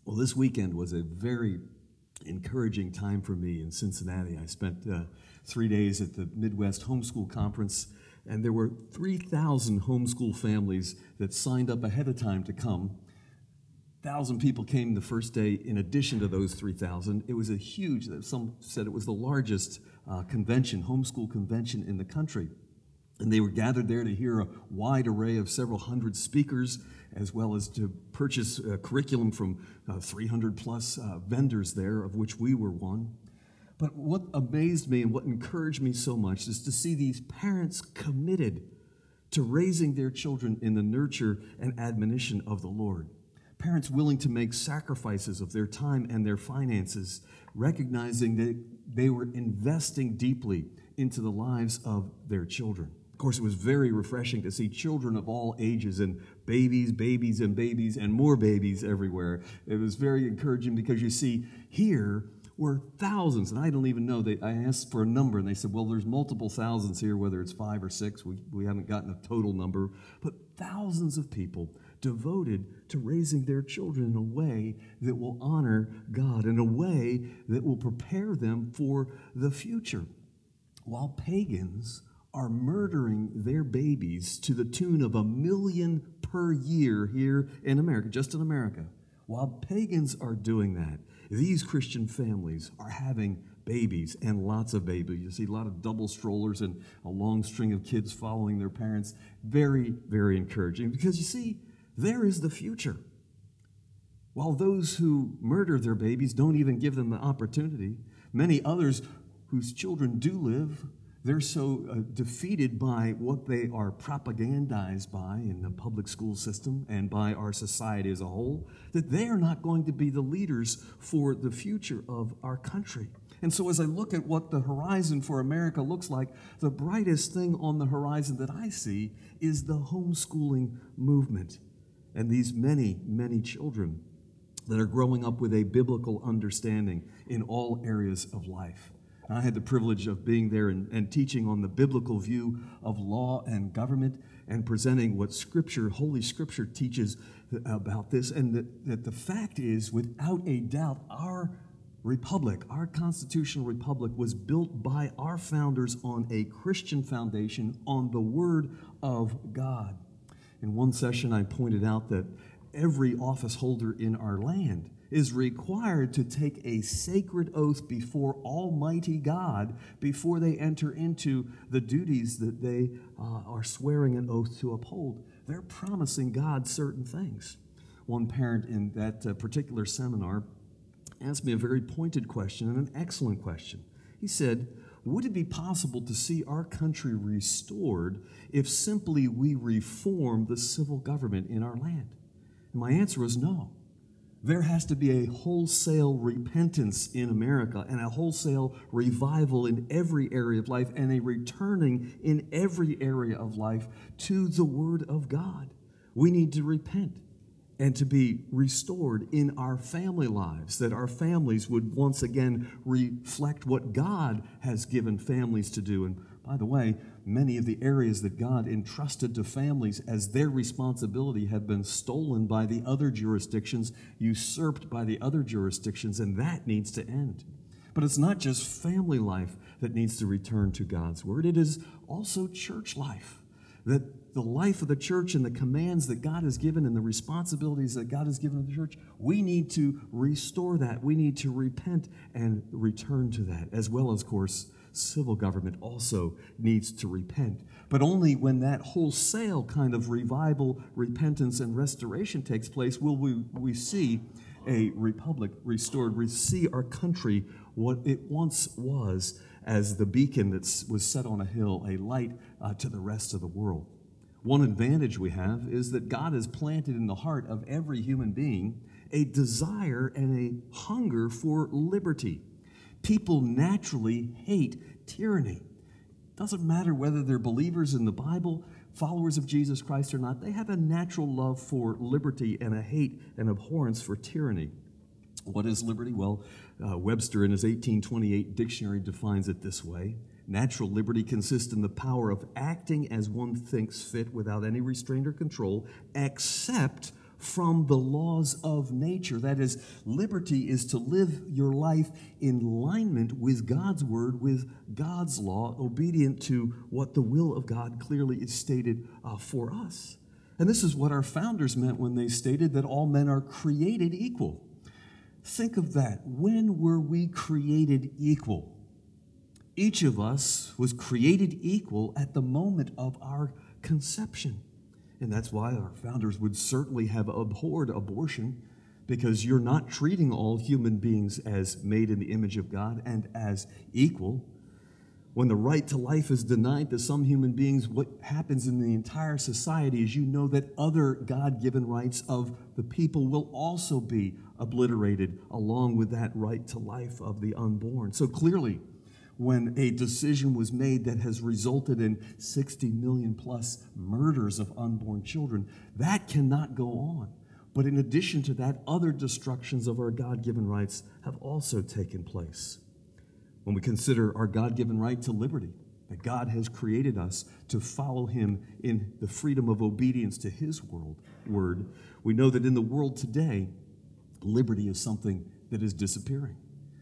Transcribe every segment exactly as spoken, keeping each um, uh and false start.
Well, this weekend was a very encouraging time for me in Cincinnati. I spent uh, three days at the Midwest Homeschool Conference, and there were three thousand homeschool families that signed up ahead of time to come. one thousand people came the first day in addition to those three thousand. It was a huge, some said it was the largest uh, convention, homeschool convention in the country. And they were gathered there to hear a wide array of several hundred speakers, as well as to purchase uh, curriculum from uh, three hundred plus uh, vendors there, of which we were one. But what amazed me and what encouraged me so much is to see these parents committed to raising their children in the nurture and admonition of the Lord. Parents willing to make sacrifices of their time and their finances, recognizing that they were investing deeply into the lives of their children. Of course, it was very refreshing to see children of all ages and babies, babies, and babies, and more babies everywhere. It was very encouraging because you see, here were thousands, and I don't even know. They, I asked for a number, and they said, well, there's multiple thousands here, whether it's five or six. We, we haven't gotten a total number, but thousands of people devoted to raising their children in a way that will honor God, in a way that will prepare them for the future. While pagans are murdering their babies to the tune of a million per year here in America, just in America, while pagans are doing that, these Christian families are having babies and lots of babies. You see a lot of double strollers and a long string of kids following their parents. Very, very encouraging because you see, there is the future. While those who murder their babies don't even give them the opportunity, many others whose children do live, they're so uh, defeated by what they are propagandized by in the public school system and by our society as a whole, that they are not going to be the leaders for the future of our country. And so as I look at what the horizon for America looks like, the brightest thing on the horizon that I see is the homeschooling movement and these many, many children that are growing up with a biblical understanding in all areas of life. I had the privilege of being there and, and teaching on the biblical view of law and government and presenting what Scripture, Holy Scripture, teaches about this. And that, that the fact is, without a doubt, our republic, our constitutional republic, was built by our founders on a Christian foundation, on the Word of God. In one session, I pointed out that every office holder in our land is required to take a sacred oath before Almighty God before they enter into the duties that they uh, are swearing an oath to uphold. They're promising God certain things. One parent in that uh, particular seminar asked me a very pointed question and an excellent question. He said, would it be possible to see our country restored if simply we reform the civil government in our land? And my answer was no. There has to be a wholesale repentance in America and a wholesale revival in every area of life and a returning in every area of life to the Word of God. We need to repent and to be restored in our family lives, that our families would once again reflect what God has given families to do. And by the way, many of the areas that God entrusted to families as their responsibility have been stolen by the other jurisdictions, usurped by the other jurisdictions, and that needs to end. But it's not just family life that needs to return to God's Word. It is also church life, that the life of the church and the commands that God has given and the responsibilities that God has given to the church, we need to restore that. We need to repent and return to that, as well as, of course, civil government also needs to repent. But only when that wholesale kind of revival, repentance, and restoration takes place will we, we see a republic restored. We see our country what it once was as the beacon that was set on a hill, a light uh, to the rest of the world. One advantage we have is that God has planted in the heart of every human being a desire and a hunger for liberty. People naturally hate tyranny. It doesn't matter whether they're believers in the Bible, followers of Jesus Christ or not. They have a natural love for liberty and a hate and abhorrence for tyranny. What is liberty? Well, uh, Webster in his eighteen twenty-eight dictionary defines it this way. Natural liberty consists in the power of acting as one thinks fit without any restraint or control, except from the laws of nature. That is, liberty is to live your life in alignment with God's word, with God's law, obedient to what the will of God clearly is stated uh, for us. And this is what our founders meant when they stated that all men are created equal. Think of that. When were we created equal? Each of us was created equal at the moment of our conception. And that's why our founders would certainly have abhorred abortion, because you're not treating all human beings as made in the image of God and as equal. When the right to life is denied to some human beings, what happens in the entire society is you know that other God-given rights of the people will also be obliterated along with that right to life of the unborn. So clearly, when a decision was made that has resulted in sixty million plus murders of unborn children, that cannot go on. But in addition to that, other destructions of our God-given rights have also taken place. When we consider our God-given right to liberty, that God has created us to follow him in the freedom of obedience to his world, word, we know that in the world today, liberty is something that is disappearing.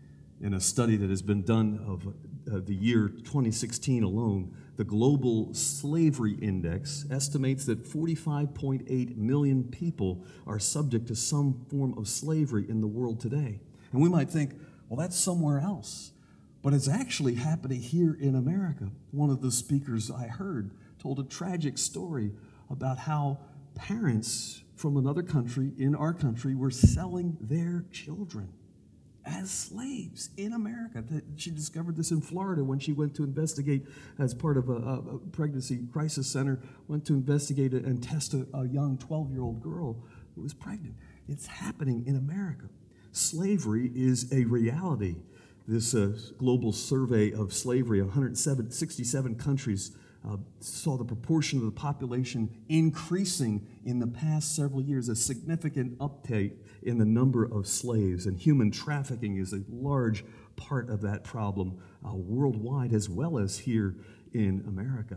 In a study that has been done of uh, the year twenty sixteen alone, the Global Slavery Index estimates that forty-five point eight million people are subject to some form of slavery in the world today. And we might think, well, that's somewhere else. But it's actually happening here in America. One of the speakers I heard told a tragic story about how parents from another country in our country were selling their children as slaves in America. She discovered this in Florida when she went to investigate as part of a, a pregnancy crisis center, went to investigate and test a, a young twelve-year-old girl who was pregnant. It's happening in America. Slavery is a reality. This uh, global survey of slavery, one hundred sixty-seven countries, uh, saw the proportion of the population increasing in the past several years, a significant uptake in the number of slaves. And human trafficking is a large part of that problem uh, worldwide as well as here in America.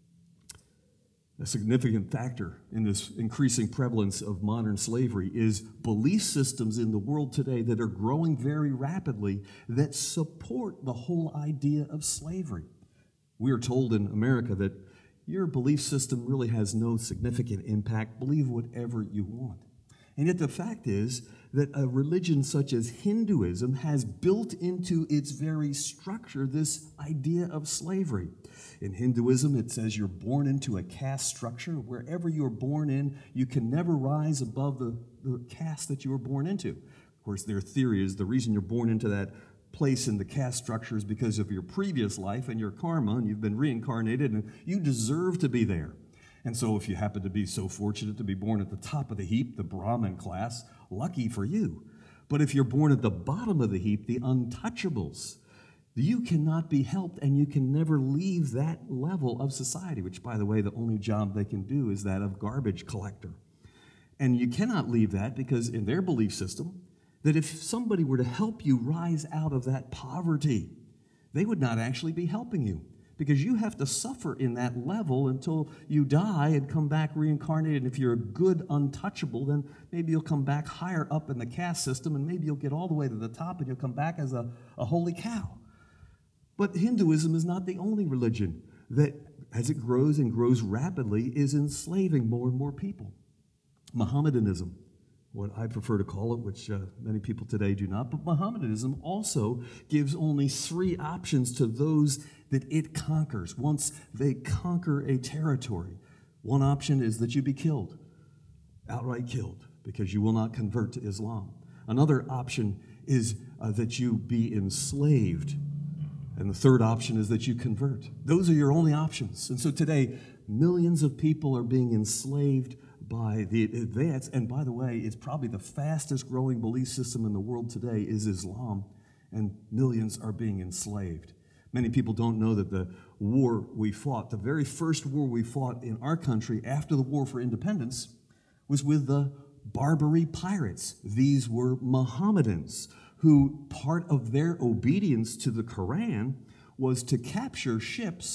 A significant factor in this increasing prevalence of modern slavery is belief systems in the world today that are growing very rapidly that support the whole idea of slavery. We are told in America that your belief system really has no significant impact. Believe whatever you want. And yet the fact is that a religion such as Hinduism has built into its very structure this idea of slavery. In Hinduism, it says you're born into a caste structure. Wherever you're born in, you can never rise above the, the caste that you were born into. Of course, their theory is the reason you're born into that place in the caste structure is because of your previous life and your karma, and you've been reincarnated, and you deserve to be there. And so if you happen to be so fortunate to be born at the top of the heap, the Brahmin class, lucky for you. But if you're born at the bottom of the heap, the untouchables, you cannot be helped, and you can never leave that level of society, which, by the way, the only job they can do is that of garbage collector. And you cannot leave that because in their belief system, that if somebody were to help you rise out of that poverty, they would not actually be helping you, because you have to suffer in that level until you die and come back reincarnated. And if you're a good untouchable, then maybe you'll come back higher up in the caste system, and maybe you'll get all the way to the top and you'll come back as a, a holy cow. But Hinduism is not the only religion that, as it grows and grows rapidly, is enslaving more and more people. Mohammedanism, what I prefer to call it, which uh, many people today do not, but Mohammedanism also gives only three options to those that it conquers. Once they conquer a territory, one option is that you be killed, outright killed, because you will not convert to Islam. Another option is uh, that you be enslaved. And the third option is that you convert. Those are your only options. And so today, millions of people are being enslaved by the advance. And by the way, it's probably the fastest growing belief system in the world today is Islam, and millions are being enslaved. Many people don't know that the war we fought, the very first war we fought in our country after the War for Independence, was with the Barbary pirates. These were Mohammedans who, part of their obedience to the Quran was to capture ships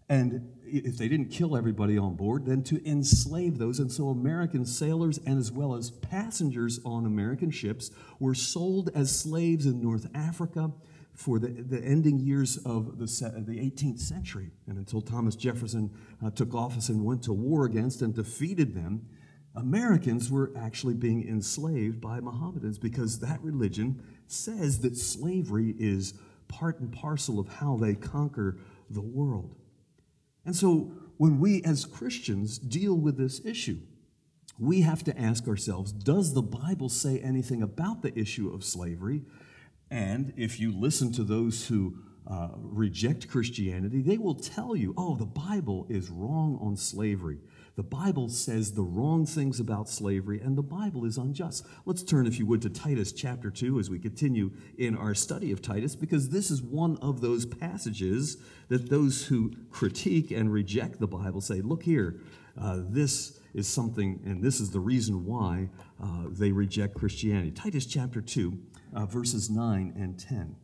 And if they didn't kill everybody on board, then to enslave those. And so American sailors and as well as passengers on American ships were sold as slaves in North Africa for the, the ending years of the, the eighteenth century. And until Thomas Jefferson uh, took office and went to war against and defeated them, Americans were actually being enslaved by Mohammedans because that religion says that slavery is part and parcel of how they conquer the world. And so when we as Christians deal with this issue, we have to ask ourselves, does the Bible say anything about the issue of slavery? And if you listen to those who uh, reject Christianity, they will tell you, oh, the Bible is wrong on slavery. The Bible says the wrong things about slavery, and the Bible is unjust. Let's turn, if you would, to Titus chapter two as we continue in our study of Titus, because this is one of those passages that those who critique and reject the Bible say, look here, uh, this is something, and this is the reason why uh, they reject Christianity. Titus chapter two, uh, verses nine and ten.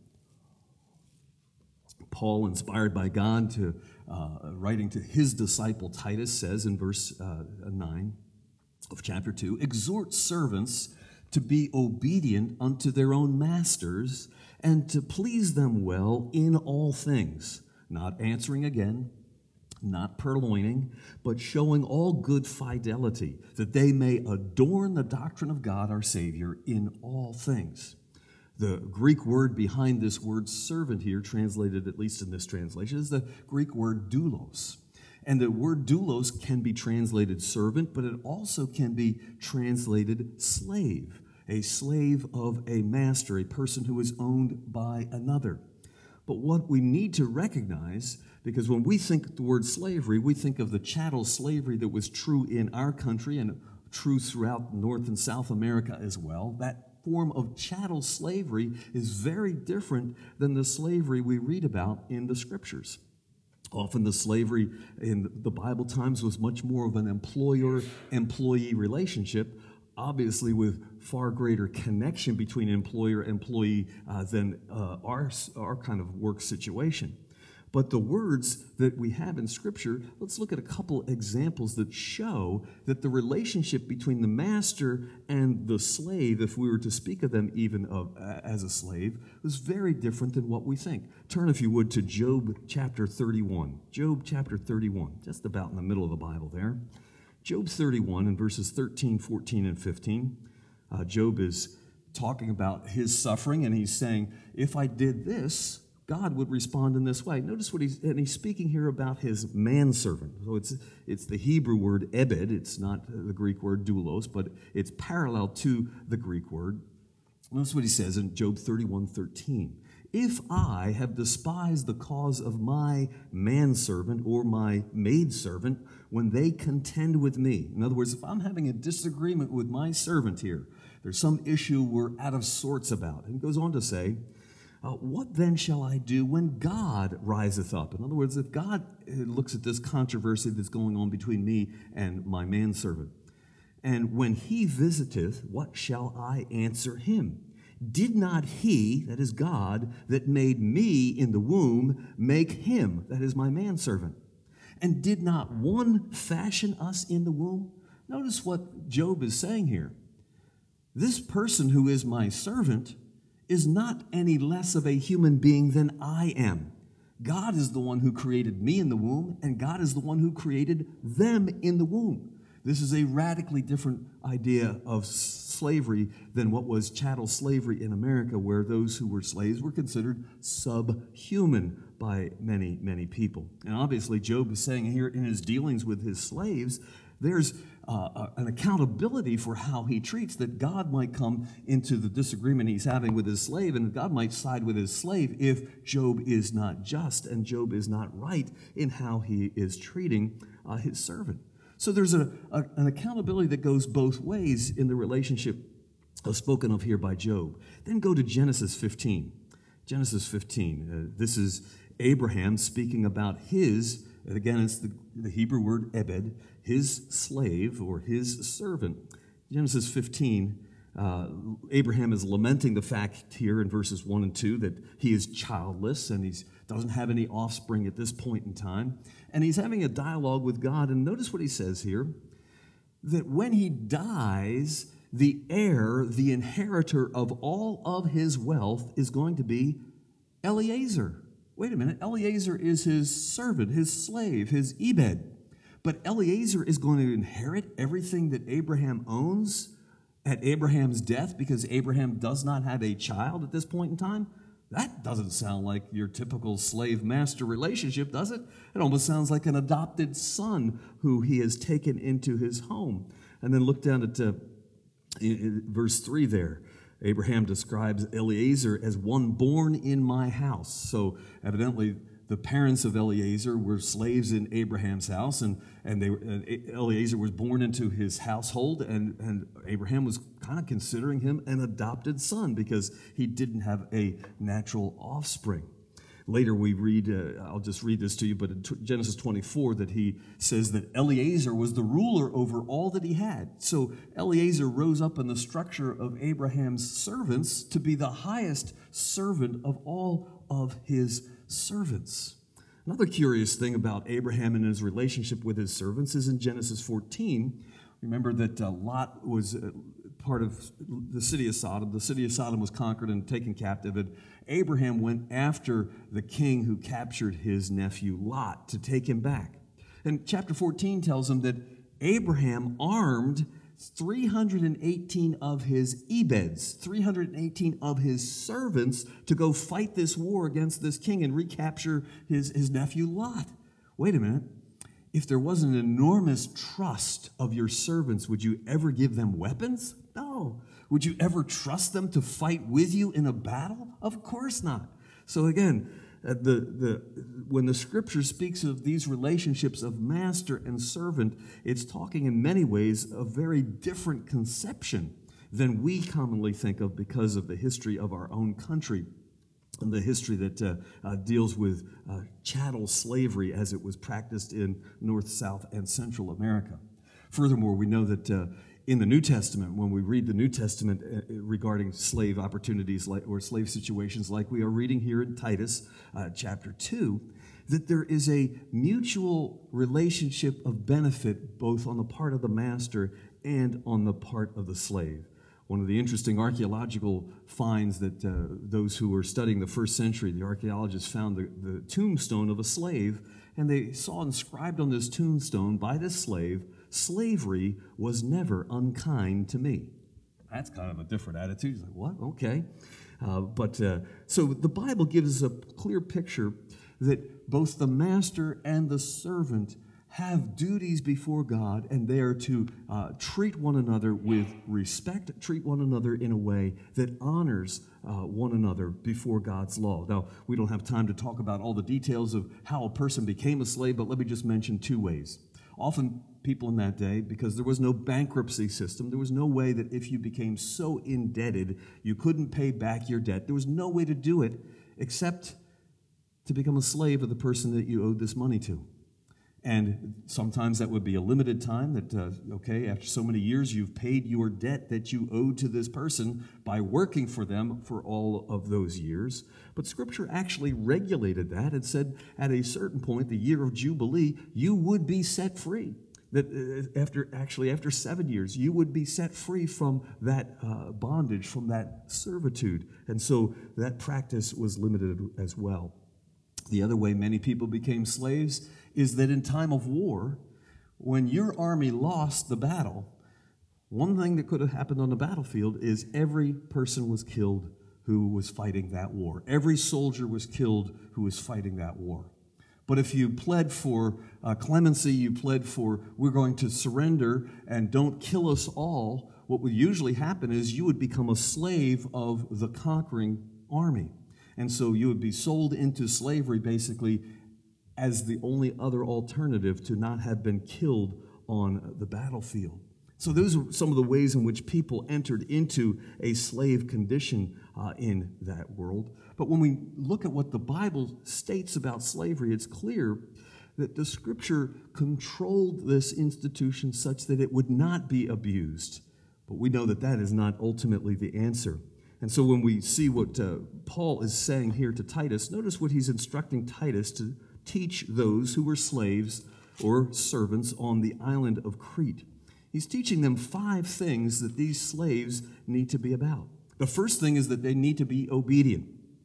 Paul, inspired by God to uh, writing to his disciple Titus, says in verse uh, nine of chapter two, exhort servants to be obedient unto their own masters and to please them well in all things, not answering again, not purloining, but showing all good fidelity, that they may adorn the doctrine of God our Savior in all things. The Greek word behind this word servant here, translated at least in this translation, is the Greek word doulos. And the word doulos can be translated servant, but it also can be translated slave, a slave of a master, a person who is owned by another. But what we need to recognize, because when we think of the word slavery, we think of the chattel slavery that was true in our country and true throughout North and South America as well. That form of chattel slavery is very different than the slavery we read about in the Scriptures. Often the slavery in the Bible times was much more of an employer-employee relationship, obviously with far greater connection between employer-employee uh, than uh, our, our kind of work situation. But the words that we have in Scripture, let's look at a couple examples that show that the relationship between the master and the slave, if we were to speak of them even of, uh, as a slave, was very different than what we think. Turn, if you would, to Job chapter thirty-one. Job chapter thirty-one, just about in the middle of the Bible there. Job thirty-one in verses thirteen, fourteen, and fifteen. Uh, Job is talking about his suffering, and he's saying, if I did this, God would respond in this way. Notice what he's, and he's speaking here about his manservant. So it's, it's the Hebrew word ebed. It's not the Greek word doulos, but it's parallel to the Greek word. Notice what he says in Job thirty-one, thirteen. If I have despised the cause of my manservant or my maidservant when they contend with me. In other words, if I'm having a disagreement with my servant here, there's some issue we're out of sorts about. And he goes on to say, Uh, what then shall I do when God riseth up? In other words, if God looks at this controversy that's going on between me and my manservant, and when he visiteth, what shall I answer him? Did not he, that is God, that made me in the womb, make him, that is my manservant? And did not one fashion us in the womb? Notice what Job is saying here. This person who is my servant is not any less of a human being than I am. God is the one who created me in the womb, and God is the one who created them in the womb. This is a radically different idea of slavery than what was chattel slavery in America, where those who were slaves were considered subhuman by many, many people. And obviously, Job is saying here in his dealings with his slaves, there's uh, an accountability for how he treats, that God might come into the disagreement he's having with his slave, and God might side with his slave if Job is not just and Job is not right in how he is treating uh, his servant. So there's a, a, an accountability that goes both ways in the relationship uh, spoken of here by Job. Then go to Genesis fifteen. Genesis fifteen. Uh, this is Abraham speaking about his, and again it's the, the Hebrew word ebed, his slave or his servant. Genesis fifteen, uh, Abraham is lamenting the fact here in verses one and two that he is childless, and he's doesn't have any offspring at this point in time. And he's having a dialogue with God. And notice what he says here, that when he dies, the heir, the inheritor of all of his wealth is going to be Eliezer. Wait a minute, Eliezer is his servant, his slave, his Ebed. But Eliezer is going to inherit everything that Abraham owns at Abraham's death because Abraham does not have a child at this point in time? That doesn't sound like your typical slave-master relationship, does it? It almost sounds like an adopted son who he has taken into his home. And then look down at uh, in, in verse three there. Abraham describes Eliezer as one born in my house. So evidently the parents of Eliezer were slaves in Abraham's house, and, and, they, and Eliezer was born into his household, and, and Abraham was kind of considering him an adopted son because he didn't have a natural offspring. Later we read, uh, I'll just read this to you, but in Genesis twenty-four that he says that Eliezer was the ruler over all that he had. So Eliezer rose up in the structure of Abraham's servants to be the highest servant of all of his servants. Another curious thing about Abraham and his relationship with his servants is in Genesis fourteen. Remember that uh, Lot was uh, part of the city of Sodom. The city of Sodom was conquered and taken captive, and Abraham went after the king who captured his nephew Lot to take him back. And chapter fourteen tells him that Abraham armed three hundred eighteen of his Ebeds, three hundred eighteen of his servants to go fight this war against this king and recapture his, his nephew Lot. Wait a minute. If there was an enormous trust of your servants, would you ever give them weapons? No. Would you ever trust them to fight with you in a battle? Of course not. So again, uh, the, the, when the scripture speaks of these relationships of master and servant, it's talking in many ways a very different conception than we commonly think of because of the history of our own country and the history that uh, uh, deals with uh, chattel slavery as it was practiced in North, South, and Central America. Furthermore, we know that uh, in the New Testament, when we read the New Testament uh, regarding slave opportunities like, or slave situations like we are reading here in Titus uh, chapter two, that there is a mutual relationship of benefit both on the part of the master and on the part of the slave. One of the interesting archaeological finds that uh, those who were studying the first century, the archaeologists found the, the tombstone of a slave, and they saw inscribed on this tombstone by this slave, slavery was never unkind to me. That's kind of a different attitude. He's like, what? Okay. Uh, but uh, so the Bible gives us a clear picture that both the master and the servant have duties before God, and they are to uh, treat one another with respect, treat one another in a way that honors uh, one another before God's law. Now, we don't have time to talk about all the details of how a person became a slave, but let me just mention two ways. Often people in that day, because there was no bankruptcy system, there was no way that if you became so indebted you couldn't pay back your debt, there was no way to do it except to become a slave of the person that you owed this money to. And sometimes that would be a limited time that, uh, okay, after so many years, you've paid your debt that you owed to this person by working for them for all of those years. But Scripture actually regulated that and said at a certain point, the year of Jubilee, you would be set free. That uh, after, actually after seven years, you would be set free from that uh, bondage, from that servitude. And so that practice was limited as well. The other way many people became slaves is that in time of war, when your army lost the battle, one thing that could have happened on the battlefield is every person was killed who was fighting that war. Every soldier was killed who was fighting that war. But if you pled for uh, clemency, you pled for, we're going to surrender and don't kill us all, what would usually happen is you would become a slave of the conquering army. And so you would be sold into slavery basically as the only other alternative to not have been killed on the battlefield. So those are some of the ways in which people entered into a slave condition uh, in that world. But when we look at what the Bible states about slavery, it's clear that the Scripture controlled this institution such that it would not be abused. But we know that that is not ultimately the answer. And so when we see what uh, Paul is saying here to Titus, notice what he's instructing Titus to teach those who were slaves or servants on the island of Crete. He's teaching them five things that these slaves need to be about. The first thing is that they need to be obedient.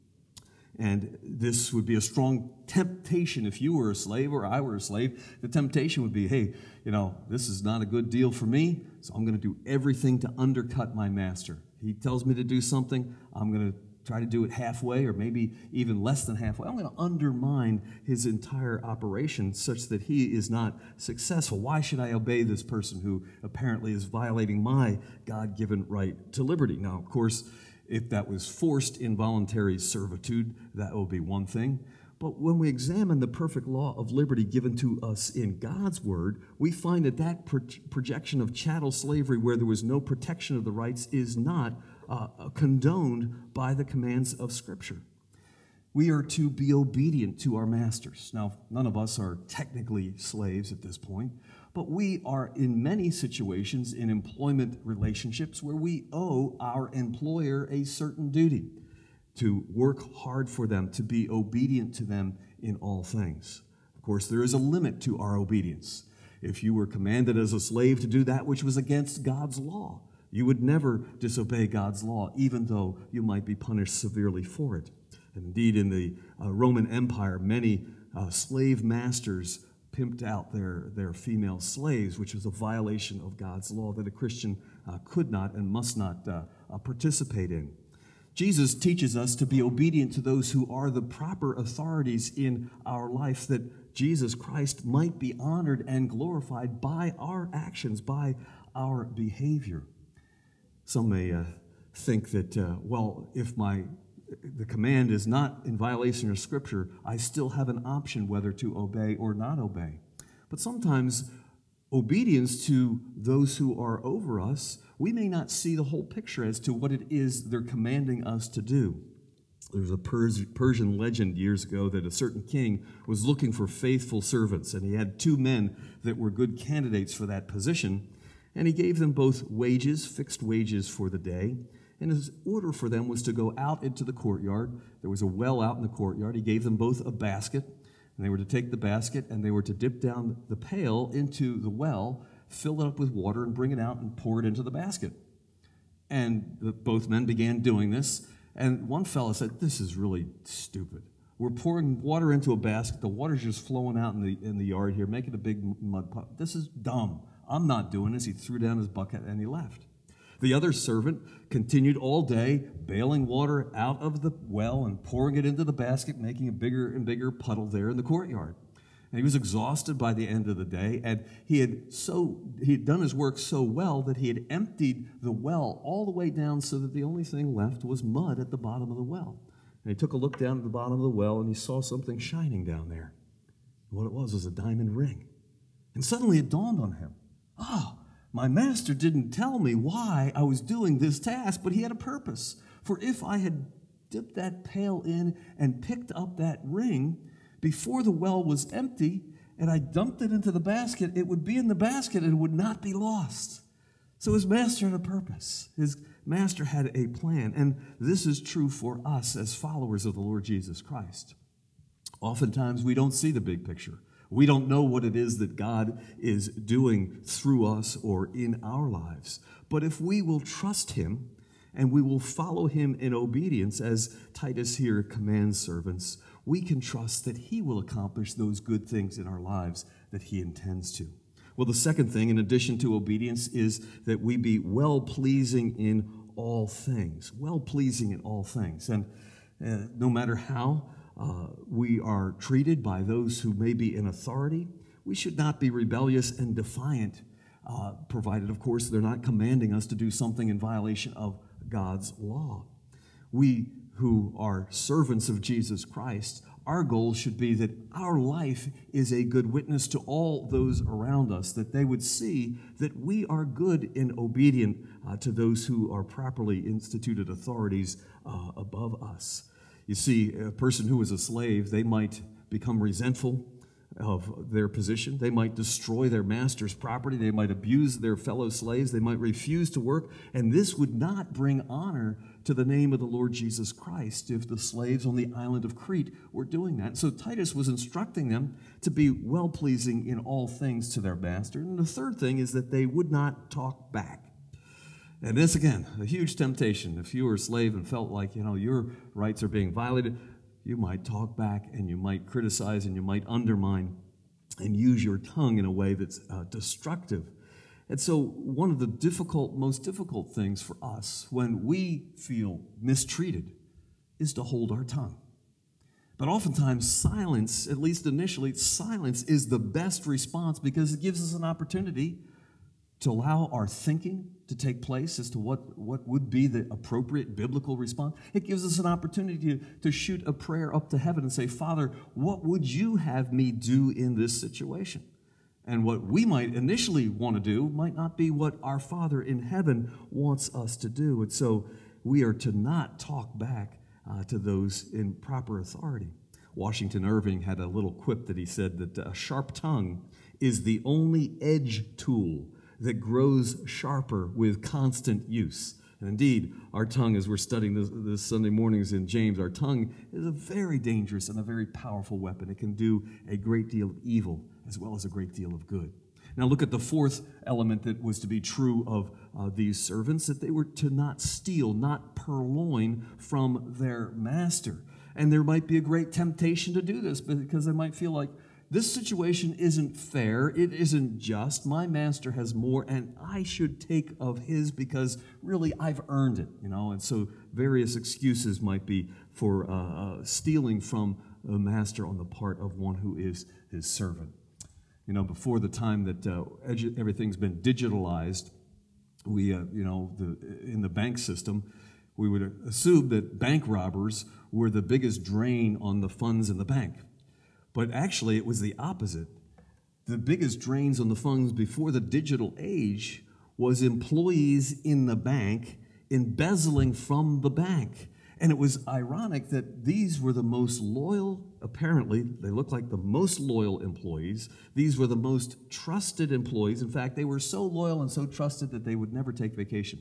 And this would be a strong temptation if you were a slave or I were a slave. The temptation would be, hey, you know, this is not a good deal for me, so I'm going to do everything to undercut my master. He tells me to do something, I'm going to try to do it halfway or maybe even less than halfway. I'm going to undermine his entire operation such that he is not successful. Why should I obey this person who apparently is violating my God-given right to liberty? Now, of course, if that was forced involuntary servitude, that would be one thing. But when we examine the perfect law of liberty given to us in God's word, we find that that pro- projection of chattel slavery where there was no protection of the rights is not uh, condoned by the commands of Scripture. We are to be obedient to our masters. Now, none of us are technically slaves at this point, but we are in many situations in employment relationships where we owe our employer a certain duty to work hard for them, to be obedient to them in all things. Of course, there is a limit to our obedience. If you were commanded as a slave to do that which was against God's law, you would never disobey God's law, even though you might be punished severely for it. And indeed, in the uh, Roman Empire, many uh, slave masters pimped out their, their female slaves, which was a violation of God's law that a Christian uh, could not and must not uh, uh, participate in. Jesus teaches us to be obedient to those who are the proper authorities in our life, that Jesus Christ might be honored and glorified by our actions, by our behavior. Some may uh, think that, uh, well, if my the command is not in violation of Scripture, I still have an option whether to obey or not obey. But sometimes obedience to those who are over us, we may not see the whole picture as to what it is they're commanding us to do. There's a Persian legend years ago that a certain king was looking for faithful servants, and he had two men that were good candidates for that position, and he gave them both wages, fixed wages for the day. And his order for them was to go out into the courtyard. There was a well out in the courtyard. He gave them both a basket, and they were to take the basket and they were to dip down the pail into the well, fill it up with water, and bring it out and pour it into the basket. And the, both men began doing this, and one fellow said, "This is really stupid. We're pouring water into a basket. The water's just flowing out in the in the yard here, making a big mud pot. This is dumb. I'm not doing this." He threw down his bucket and he left. The other servant continued all day, bailing water out of the well and pouring it into the basket, making a bigger and bigger puddle there in the courtyard. And he was exhausted by the end of the day, and he had so he had done his work so well that he had emptied the well all the way down so that the only thing left was mud at the bottom of the well. And he took a look down at the bottom of the well, and he saw something shining down there. And what it was was a diamond ring. And suddenly it dawned on him, oh, my master didn't tell me why I was doing this task, but he had a purpose. For if I had dipped that pail in and picked up that ring before the well was empty and I dumped it into the basket, it would be in the basket and it would not be lost. So his master had a purpose. His master had a plan. And this is true for us as followers of the Lord Jesus Christ. Oftentimes we don't see the big picture. We don't know what it is that God is doing through us or in our lives. But if we will trust him and we will follow him in obedience, as Titus here commands servants, we can trust that he will accomplish those good things in our lives that he intends to. Well, the second thing, in addition to obedience, is that we be well-pleasing in all things. Well-pleasing in all things. And uh, no matter how Uh, we are treated by those who may be in authority, we should not be rebellious and defiant, uh, provided, of course, they're not commanding us to do something in violation of God's law. We who are servants of Jesus Christ, our goal should be that our life is a good witness to all those around us, that they would see that we are good and obedient uh, to those who are properly instituted authorities uh, above us. You see, a person who is a slave, they might become resentful of their position. They might destroy their master's property. They might abuse their fellow slaves. They might refuse to work. And this would not bring honor to the name of the Lord Jesus Christ if the slaves on the island of Crete were doing that. So Titus was instructing them to be well-pleasing in all things to their master. And the third thing is that they would not talk back. And this, again, a huge temptation. If you were a slave and felt like, you know, your rights are being violated, you might talk back and you might criticize and you might undermine and use your tongue in a way that's uh, destructive. And so one of the difficult, most difficult things for us when we feel mistreated is to hold our tongue. But oftentimes silence, at least initially, silence is the best response because it gives us an opportunity to allow our thinking to take place as to what, what would be the appropriate biblical response. It gives us an opportunity to, to shoot a prayer up to heaven and say, Father, what would you have me do in this situation? And what we might initially want to do might not be what our Father in heaven wants us to do. And so we are to not talk back uh, to those in proper authority. Washington Irving had a little quip that he said that a sharp tongue is the only edge tool that grows sharper with constant use. And indeed, our tongue, as we're studying this, this Sunday mornings in James, our tongue is a very dangerous and a very powerful weapon. It can do a great deal of evil as well as a great deal of good. Now look at the fourth element that was to be true of uh, these servants, that they were to not steal, not purloin from their master. And there might be a great temptation to do this because they might feel like, this situation isn't fair, it isn't just, my master has more and I should take of his because really I've earned it, you know, and so various excuses might be for uh, uh, stealing from a master on the part of one who is his servant. You know, before the time that uh, edu- everything's been digitalized, we, uh, you know, the, in the bank system, we would assume that bank robbers were the biggest drain on the funds in the bank. But actually, it was the opposite. The biggest drains on the funds before the digital age was employees in the bank embezzling from the bank. And it was ironic that these were the most loyal, apparently, they looked like the most loyal employees. These were the most trusted employees. In fact, they were so loyal and so trusted that they would never take vacation.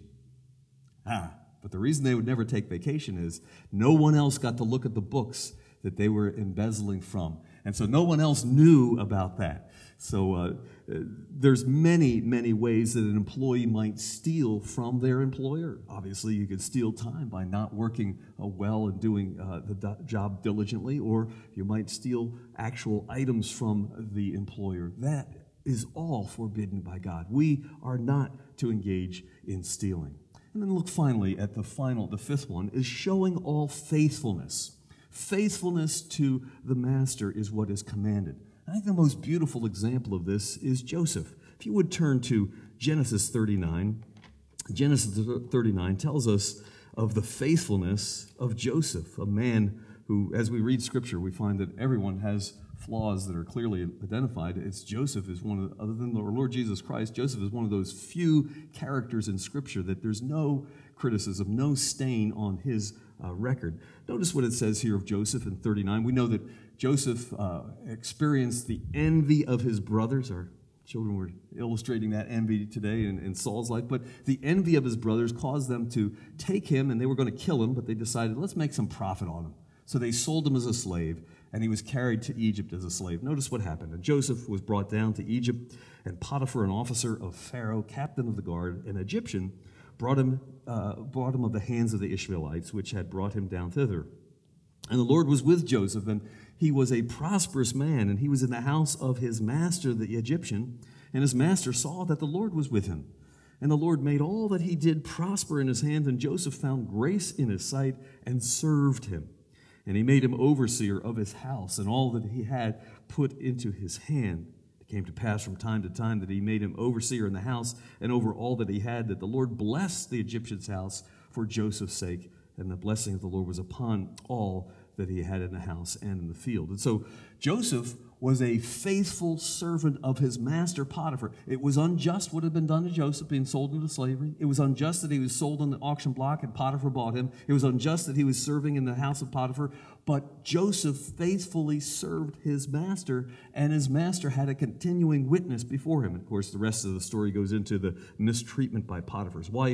Ah, but the reason they would never take vacation is no one else got to look at the books that they were embezzling from. And so no one else knew about that. So uh, there's many, many ways that an employee might steal from their employer. Obviously, you could steal time by not working uh, well and doing uh, the do- job diligently, or you might steal actual items from the employer. That is all forbidden by God. We are not to engage in stealing. And then look finally at the final, the fifth one, is showing all faithfulness. Faithfulness to the master is what is commanded. I think the most beautiful example of this is Joseph. If you would turn to Genesis thirty-nine, Genesis thirty-nine tells us of the faithfulness of Joseph, a man who, as we read Scripture, we find that everyone has flaws that are clearly identified. It's Joseph is one of, other than the Lord Jesus Christ, Joseph is one of those few characters in Scripture that there's no criticism, no stain on his uh, record. Notice what it says here of Joseph in thirty-nine. We know that Joseph uh, experienced the envy of his brothers. Our children were illustrating that envy today in, in Saul's life. But the envy of his brothers caused them to take him, and they were going to kill him, but they decided, let's make some profit on him. So they sold him as a slave, and he was carried to Egypt as a slave. Notice what happened. And Joseph was brought down to Egypt, and Potiphar, an officer of Pharaoh, captain of the guard, an Egyptian, brought him, uh, brought him of the hands of the Ishmaelites, which had brought him down thither. And the Lord was with Joseph, and he was a prosperous man, and he was in the house of his master, the Egyptian, and his master saw that the Lord was with him. And the Lord made all that he did prosper in his hand, and Joseph found grace in his sight and served him. And he made him overseer of his house, and all that he had put into his hand. It came to pass from time to time that he made him overseer in the house and over all that he had, that the Lord blessed the Egyptian's house for Joseph's sake, and the blessing of the Lord was upon all that he had in the house and in the field. And so Joseph was a faithful servant of his master Potiphar. It was unjust what had been done to Joseph, being sold into slavery. It was unjust that he was sold on the auction block and Potiphar bought him. It was unjust that he was serving in the house of Potiphar. But Joseph faithfully served his master, and his master had a continuing witness before him. And of course, the rest of the story goes into the mistreatment by Potiphar's wife, and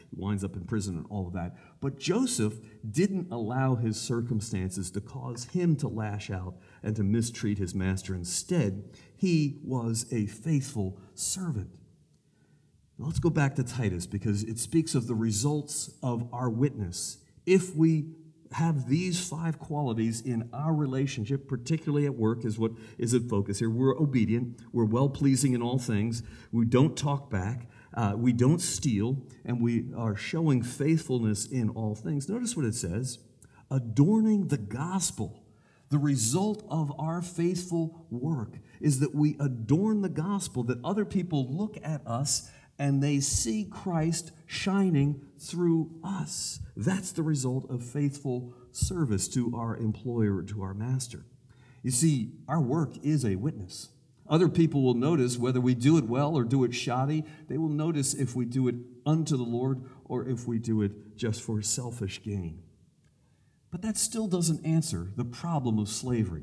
He winds up in prison and all of that. But Joseph didn't allow his circumstances to cause him to lash out and to mistreat his master. Instead, he was a faithful servant. Now let's go back to Titus, because it speaks of the results of our witness. If we have these five qualities in our relationship, particularly at work, is what is at focus here. We're obedient, we're well-pleasing in all things, we don't talk back, uh, we don't steal, and we are showing faithfulness in all things. Notice what it says, adorning the gospel. The result of our faithful work is that we adorn the gospel, that other people look at us and they see Christ shining through us. That's the result of faithful service to our employer, to our master. You see, our work is a witness. Other people will notice whether we do it well or do it shoddy. They will notice if we do it unto the Lord or if we do it just for selfish gain. But that still doesn't answer the problem of slavery.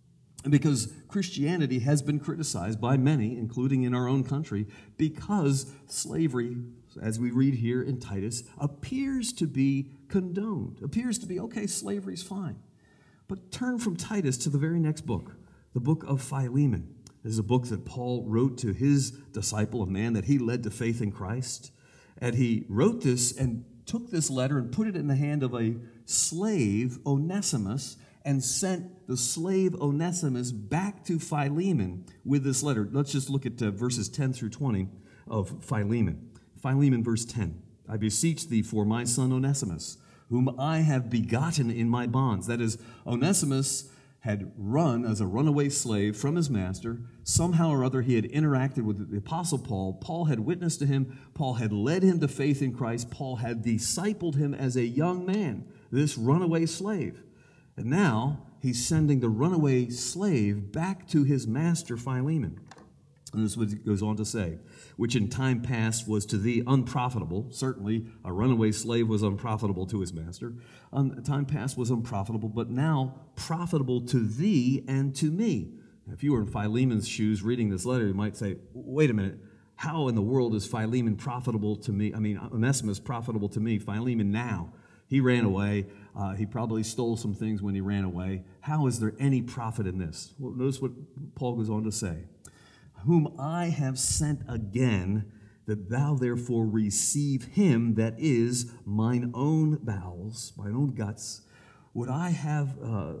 Because Christianity has been criticized by many, including in our own country, because slavery, as we read here in Titus, appears to be condoned, appears to be, okay, slavery's fine. But turn from Titus to the very next book, the book of Philemon. This is a book that Paul wrote to his disciple, a man that he led to faith in Christ. And he wrote this and took this letter and put it in the hand of a slave, Onesimus, and sent the slave Onesimus back to Philemon with this letter. Let's just look at uh, verses ten through twenty of Philemon. Philemon, verse ten. I beseech thee for my son Onesimus, whom I have begotten in my bonds. That is, Onesimus had run as a runaway slave from his master. Somehow or other he had interacted with the Apostle Paul. Paul had witnessed to him. Paul had led him to faith in Christ. Paul had discipled him as a young man, this runaway slave. And now he's sending the runaway slave back to his master Philemon. And this is what it goes on to say, which in time past was to thee unprofitable. Certainly a runaway slave was unprofitable to his master. Um, time past was unprofitable, but now profitable to thee and to me. If you were in Philemon's shoes reading this letter, you might say, wait a minute, how in the world is Philemon profitable to me? I mean, Onesimus profitable to me, Philemon now. He ran away. Uh, he probably stole some things when he ran away. How is there any profit in this? Well, notice what Paul goes on to say. Whom I have sent again, that thou therefore receive him that is mine own bowels, mine own guts, would I have, uh,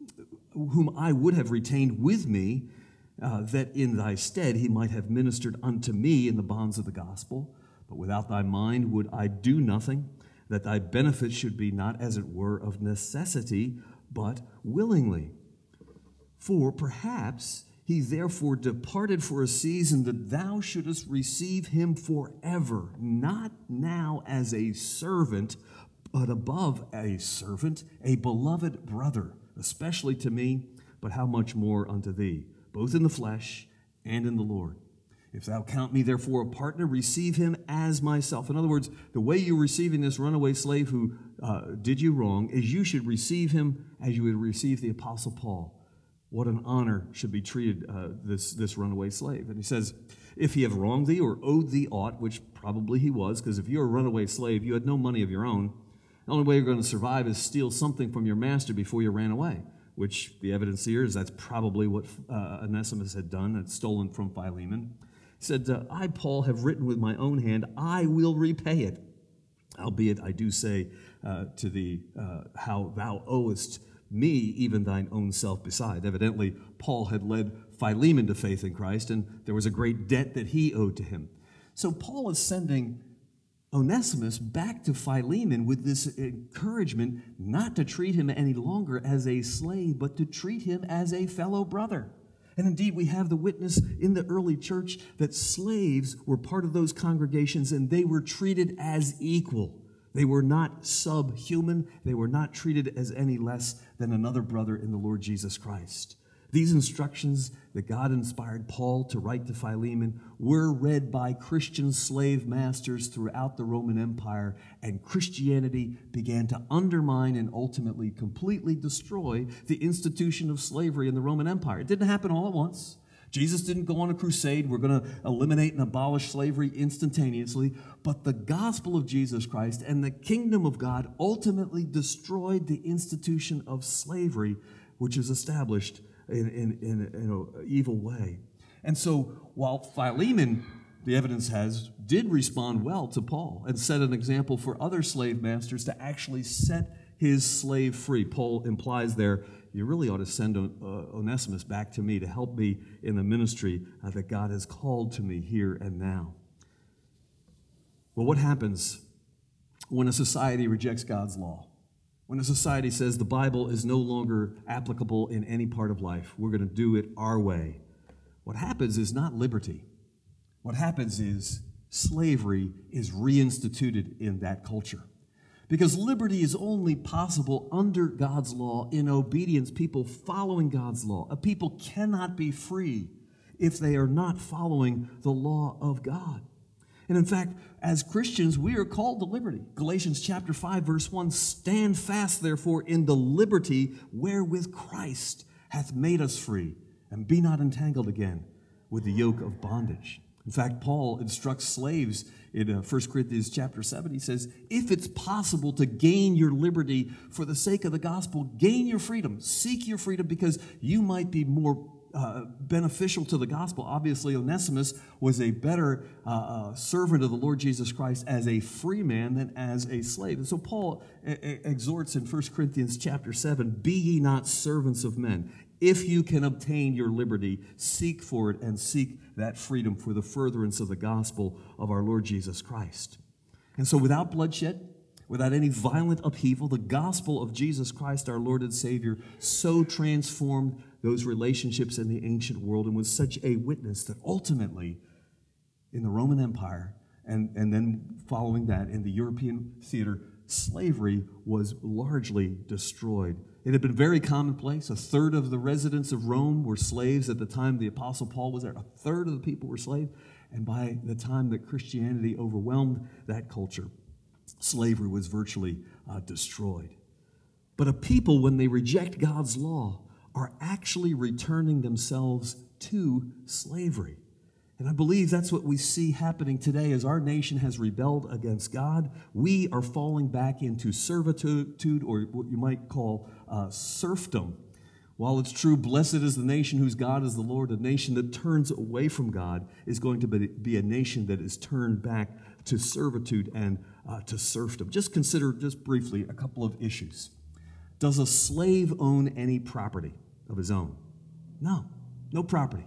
whom I would have retained with me, uh, that in thy stead he might have ministered unto me in the bonds of the gospel. But without thy mind would I do nothing, that thy benefit should be not as it were of necessity, but willingly. For perhaps he therefore departed for a season, that thou shouldest receive him forever, not now as a servant, but above a servant, a beloved brother, especially to me, but how much more unto thee, both in the flesh and in the Lord. If thou count me therefore a partner, receive him as myself. In other words, the way you're receiving this runaway slave who uh, did you wrong is you should receive him as you would receive the Apostle Paul. What an honor should be treated uh, this, this runaway slave. And he says, if he have wronged thee or owed thee aught, which probably he was, because if you're a runaway slave, you had no money of your own. The only way you're going to survive is steal something from your master before you ran away, which the evidence here is that's probably what uh, Onesimus had done, had stolen from Philemon. He said, uh, I, Paul, have written with my own hand, I will repay it. Albeit I do say uh, to thee, uh, how thou owest me even thine own self beside. Evidently, Paul had led Philemon to faith in Christ, and there was a great debt that he owed to him. So Paul is sending Onesimus back to Philemon with this encouragement not to treat him any longer as a slave, but to treat him as a fellow brother. And indeed, we have the witness in the early church that slaves were part of those congregations and they were treated as equal. They were not subhuman. They were not treated as any less than another brother in the Lord Jesus Christ. These instructions that God inspired Paul to write to Philemon were read by Christian slave masters throughout the Roman Empire, and Christianity began to undermine and ultimately completely destroy the institution of slavery in the Roman Empire. It didn't happen all at once. Jesus didn't go on a crusade. We're going to eliminate and abolish slavery instantaneously. But the gospel of Jesus Christ and the kingdom of God ultimately destroyed the institution of slavery, which is established in, in, in, in an evil way. And so while Philemon, the evidence has, did respond well to Paul and set an example for other slave masters to actually set his slave free. Paul implies there, you really ought to send Onesimus back to me to help me in the ministry uh, that God has called to me here and now. Well, what happens when a society rejects God's law? When a society says the Bible is no longer applicable in any part of life, we're going to do it our way. What happens is not liberty. What happens is slavery is reinstituted in that culture. Because liberty is only possible under God's law, in obedience, people following God's law. A people cannot be free if they are not following the law of God. And in fact, as Christians, we are called to liberty. Galatians chapter five, verse one, stand fast, therefore, in the liberty wherewith Christ hath made us free, and be not entangled again with the yoke of bondage. In fact, Paul instructs slaves in uh, First Corinthians chapter seven. He says, if it's possible to gain your liberty for the sake of the gospel, gain your freedom. Seek your freedom because you might be more uh, beneficial to the gospel. Obviously, Onesimus was a better uh, uh, servant of the Lord Jesus Christ as a free man than as a slave. And so Paul a- a- exhorts in First Corinthians chapter seven, be ye not servants of men. If you can obtain your liberty, seek for it and seek that freedom for the furtherance of the gospel of our Lord Jesus Christ. And so without bloodshed, without any violent upheaval, the gospel of Jesus Christ, our Lord and Savior, so transformed those relationships in the ancient world and was such a witness that ultimately in the Roman Empire and, and then following that in the European theater, slavery was largely destroyed. It had been very commonplace. A third of the residents of Rome were slaves at the time the Apostle Paul was there. A third of the people were slaves. And by the time that Christianity overwhelmed that culture, slavery was virtually uh, destroyed. But a people, when they reject God's law, are actually returning themselves to slavery. And I believe that's what we see happening today as our nation has rebelled against God. We are falling back into servitude, or what you might call uh, serfdom. While it's true, blessed is the nation whose God is the Lord, a nation that turns away from God is going to be a nation that is turned back to servitude and uh, to serfdom. Just consider, just briefly, a couple of issues. Does a slave own any property of his own? No, no property.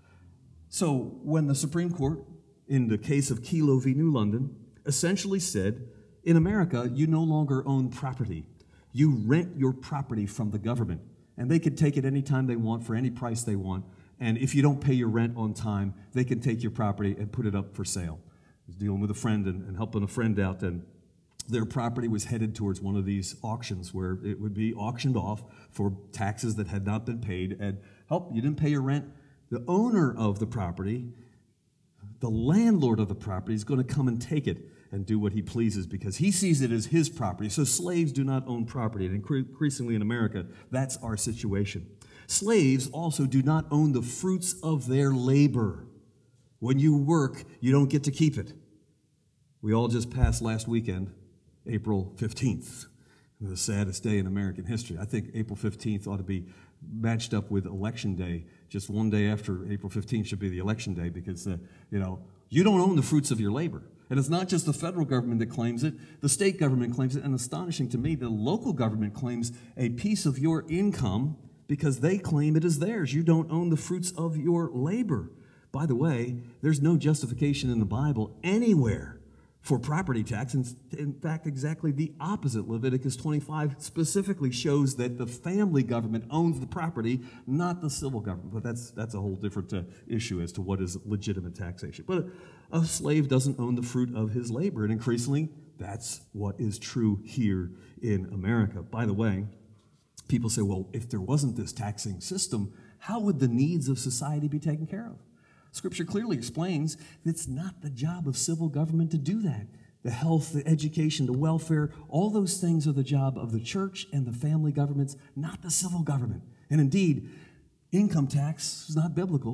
So when the Supreme Court, in the case of Kelo v. New London, essentially said, in America, you no longer own property. You rent your property from the government, and they can take it anytime they want for any price they want, and if you don't pay your rent on time, they can take your property and put it up for sale. I was dealing with a friend and, and helping a friend out, and their property was headed towards one of these auctions where it would be auctioned off for taxes that had not been paid, and help, you didn't pay your rent. The owner of the property, the landlord of the property, is going to come and take it and do what he pleases because he sees it as his property. So slaves do not own property. And increasingly in America, that's our situation. Slaves also do not own the fruits of their labor. When you work, you don't get to keep it. We all just passed last weekend, April fifteenth, the saddest day in American history. I think April fifteenth ought to be matched up with Election Day. Just one day after April fifteenth should be the election day because, uh, you know, you don't own the fruits of your labor. And it's not just the federal government that claims it. The state government claims it. And astonishing to me, the local government claims a piece of your income because they claim it is theirs. You don't own the fruits of your labor. By the way, there's no justification in the Bible anywhere for property tax. In, in fact, exactly the opposite. Leviticus twenty-five specifically shows that the family government owns the property, not the civil government. But that's that's a whole different uh, issue as to what is legitimate taxation. But a, a slave doesn't own the fruit of his labor, and increasingly, that's what is true here in America. By the way, people say, well, if there wasn't this taxing system, how would the needs of society be taken care of? Scripture clearly explains that it's not the job of civil government to do that. The health, the education, the welfare, all those things are the job of the church and the family governments, not the civil government. And indeed, income tax is not biblical.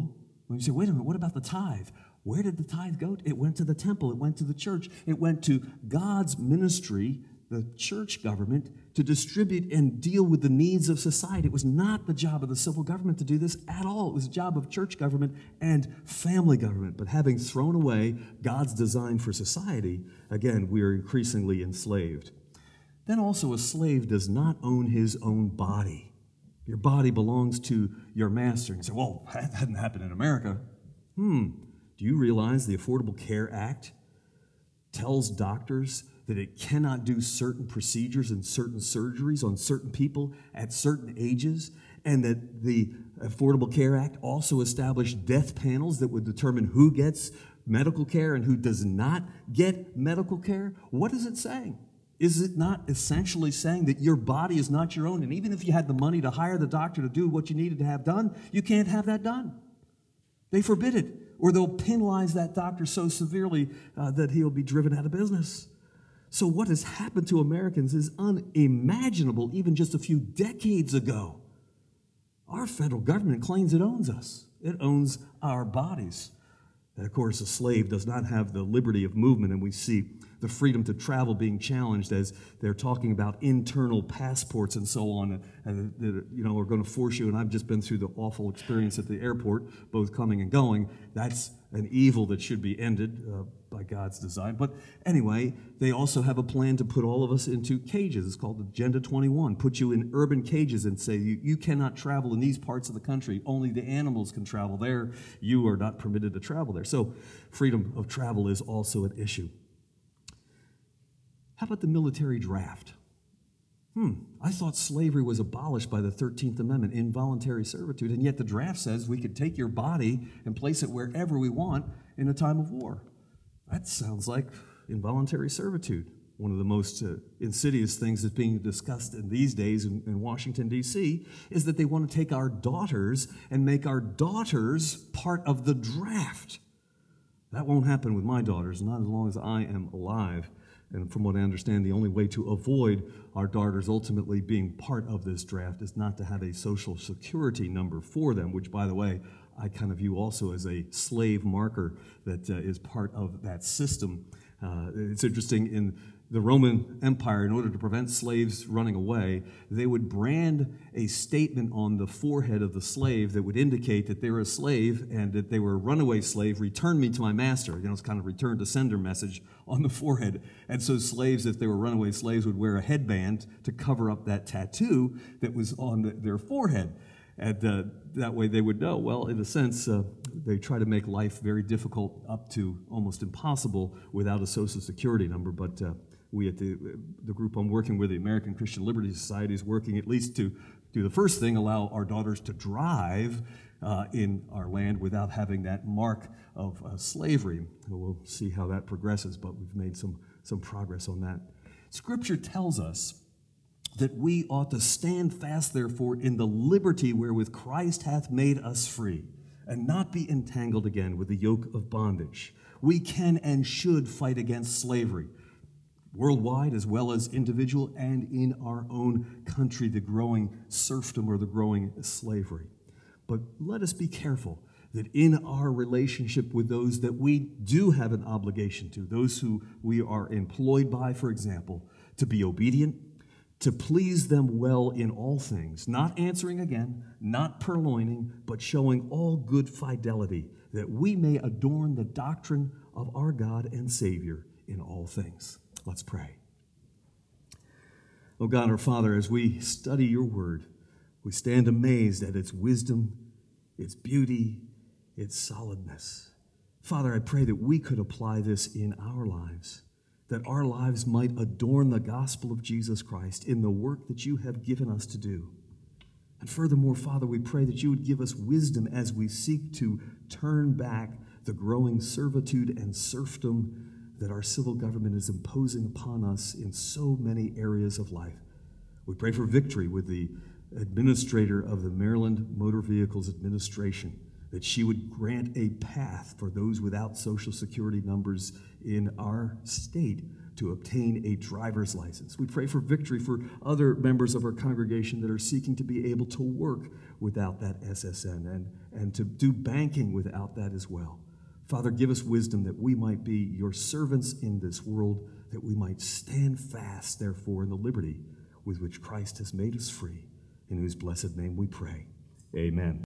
When you say, wait a minute, what about the tithe? Where did the tithe go? It went to the temple. It went to the church. It went to God's ministry, the church government, to distribute and deal with the needs of society. It was not the job of the civil government to do this at all. It was the job of church government and family government. But having thrown away God's design for society, again, we are increasingly enslaved. Then also, a slave does not own his own body. Your body belongs to your master. And you say, well, that hadn't happened in America. Hmm. Do you realize the Affordable Care Act tells doctors that it cannot do certain procedures and certain surgeries on certain people at certain ages, and that the Affordable Care Act also established death panels that would determine who gets medical care and who does not get medical care? What is it saying? Is it not essentially saying that your body is not your own, and even if you had the money to hire the doctor to do what you needed to have done, you can't have that done? They forbid it, or they'll penalize that doctor so severely uh, that he'll be driven out of business. So what has happened to Americans is unimaginable even just a few decades ago. Our federal government claims it owns us. It owns our bodies. And of course, a slave does not have the liberty of movement, and we see the freedom to travel being challenged as they're talking about internal passports and so on, and that, you know, are going to force you. And I've just been through the awful experience at the airport, both coming and going. That's an evil that should be ended uh, by God's design. But anyway, they also have a plan to put all of us into cages. It's called Agenda twenty-one. Put you in urban cages and say you, you cannot travel in these parts of the country. Only the animals can travel there. You are not permitted to travel there. So freedom of travel is also an issue. How about the military draft? Hmm, I thought slavery was abolished by the thirteenth Amendment, involuntary servitude, and yet the draft says we could take your body and place it wherever we want in a time of war. That sounds like involuntary servitude. One of the most uh, insidious things that's being discussed in these days in, in Washington, D C is that they want to take our daughters and make our daughters part of the draft. That won't happen with my daughters, not as long as I am alive. And from what I understand, the only way to avoid our daughters ultimately being part of this draft is not to have a social security number for them, which, by the way, I kind of view also as a slave marker that uh, is part of that system. Uh, it's interesting, in the Roman Empire, in order to prevent slaves running away, they would brand a statement on the forehead of the slave that would indicate that they were a slave and that they were a runaway slave. Return me to my master. You know, it's kind of return to sender message on the forehead. And so slaves, if they were runaway slaves, would wear a headband to cover up that tattoo that was on the, their forehead. And uh, that way they would know, well, in a sense, uh, they try to make life very difficult up to almost impossible without a social security number. But uh, we at the, the group I'm working with, the American Christian Liberty Society, is working at least to do the first thing, allow our daughters to drive uh, in our land without having that mark of uh, slavery. We'll see how that progresses, but we've made some, some progress on that. Scripture tells us that we ought to stand fast, therefore, in the liberty wherewith Christ hath made us free, and not be entangled again with the yoke of bondage. We can and should fight against slavery, worldwide as well as individual, and in our own country, the growing serfdom or the growing slavery. But let us be careful that in our relationship with those that we do have an obligation to, those who we are employed by, for example, to be obedient, to please them well in all things, not answering again, not purloining, but showing all good fidelity, that we may adorn the doctrine of our God and Savior in all things. Let's pray. Oh God, our Father, as we study your word, we stand amazed at its wisdom, its beauty, its solidness. Father, I pray that we could apply this in our lives, that our lives might adorn the gospel of Jesus Christ in the work that you have given us to do. And furthermore, Father, we pray that you would give us wisdom as we seek to turn back the growing servitude and serfdom that our civil government is imposing upon us in so many areas of life. We pray for victory with the administrator of the Maryland Motor Vehicles Administration, that she would grant a path for those without Social Security numbers in our state to obtain a driver's license. We pray for victory for other members of our congregation that are seeking to be able to work without that S S N and, and to do banking without that as well. Father, give us wisdom that we might be your servants in this world, that we might stand fast, therefore, in the liberty with which Christ has made us free, in whose blessed name we pray. Amen.